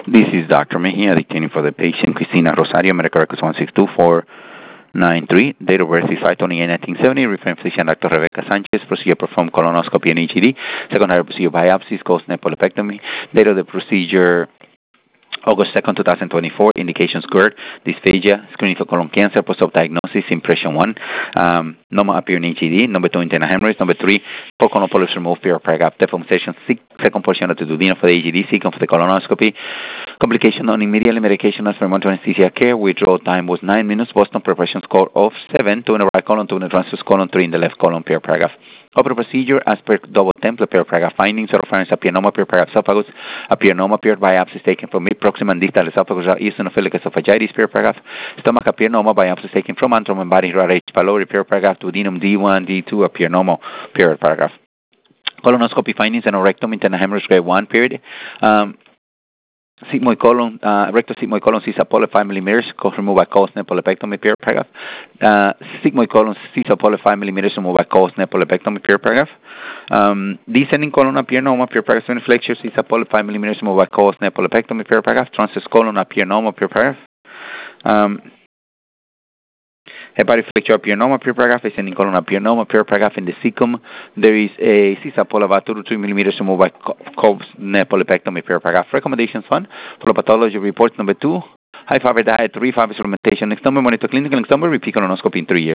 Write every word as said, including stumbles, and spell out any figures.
This is Doctor Mejia dictating for the patient, Cristina Rosario, medical records one six two four nine three, date of birth is five twenty-eight nineteen seventy, referring physician Doctor Rebecca Sanchez, procedure performed colonoscopy and H E D, secondary procedure biopsies, caused nepolepectomy, date of the procedure August second, two thousand twenty-four, indications GERD, dysphagia, screening for colon cancer, post-op diagnosis, impression one, um, normal appear in H E D, number two, internal hemorrhoids, number three, four colon polyps removed, pure paragraph, deformation, second portion of the duodenum for the H E D, second for the colonoscopy, complication on immediately medication as for monitoring anesthesia care, withdrawal time was nine minutes, Boston preparation score of seven, two in the right colon, two in the transverse colon, three in the left colon, pure paragraph. Upper procedure as per double template, pure paragraph findings, oropharynx, appianoma, pure paragraph esophagus, appianoma, pure biopsies taken from mid-proximal and distal esophagus, eosinophilic esophagitis, pure paragraph, stomach, appianoma, biopsies taken from antrum and body, H. pylori, pure paragraph, duodenum, D one, D two, appianoma, pure paragraph. Colonoscopy findings, anorectum, internal hemorrhage, grade one, period. Um, Sigmoid colon, uh, rectal sigmoid colon, Caesar polyp five millimeters, removed by caused nepolepectomy, pure paragraph. Uh, sigmoid colon, Caesar polyp five millimeters, removed by caused nepolepectomy, pure paragraph. Um, descending colon, appianoma, pure paragraph, twin flexure, Caesar polyp five millimeters, removed by caused nepolepectomy, pure paragraph. Transverse colon, appianoma, pure paragraph. Um, Hepatic flexure appianoma, pure paragraph, ascending colon appianoma, pure paragraph. In the cecum, there is a Caesar polyp about two to three millimeters removed by caused nepolepectomy, pure paragraph. Recommendations one, for pathology reports number two, high fiber diet, three fiber supplementation, next number monitor clinical, next number repeat colonoscopy in three years.